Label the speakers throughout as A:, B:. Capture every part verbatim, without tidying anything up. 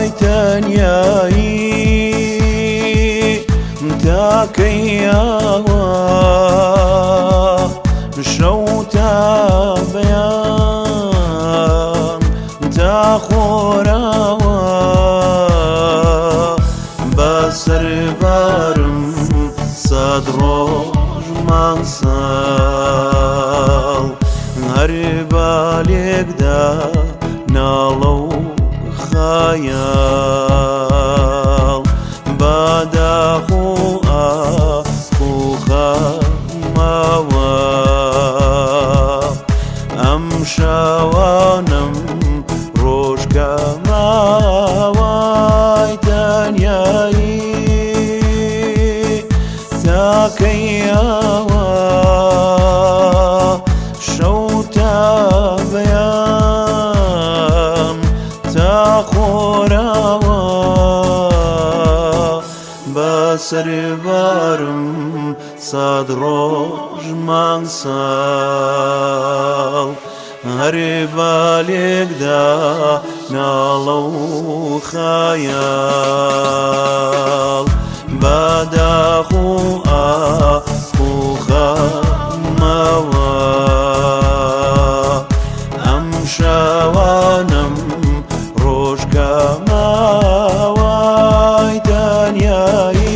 A: ئای تەنیایی تاکەیەوە شەو تا بەیان تا خۆراوە بەسەربارم سەد ڕۆژ مانگ ساڵ هەر بالێکدا ناڵە و خەیاڵ بەداخ و ئاخ و خەمەوە ئەم شەوانم ڕۆژکەماوەی تەنیایی تاکەیەوە شەو تا بەیان تا خۆراوە بەسەربارم سەد ڕۆژ مانگ ساڵ هەر بالێکدا ناڵە و خەیاڵ بەداخ و ئاخ و خەمەوە ئەم شەوانم ڕۆژکەماوەی تەنیایی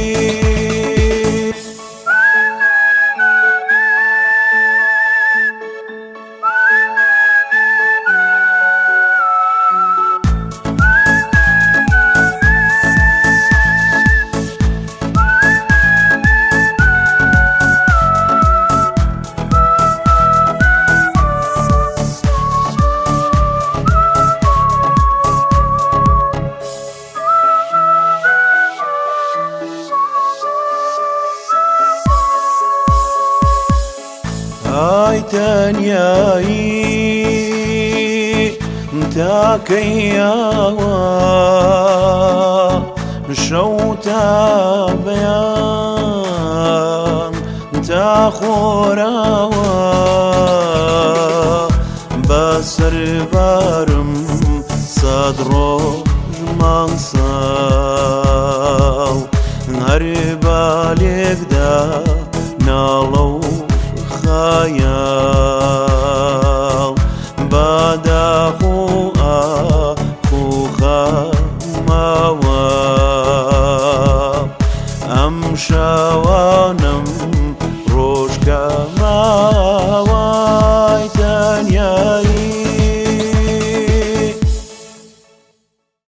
A: ئای تەنیایی تاکەیەوە شەو تا بەیان تا خۆراوە بەسەربارم سەد ڕۆژ مانگ ساڵ هەر بالێکدا ناڵە و خەیاڵ بەداخ و ئاخ و خەمەوە ئەم شەوانە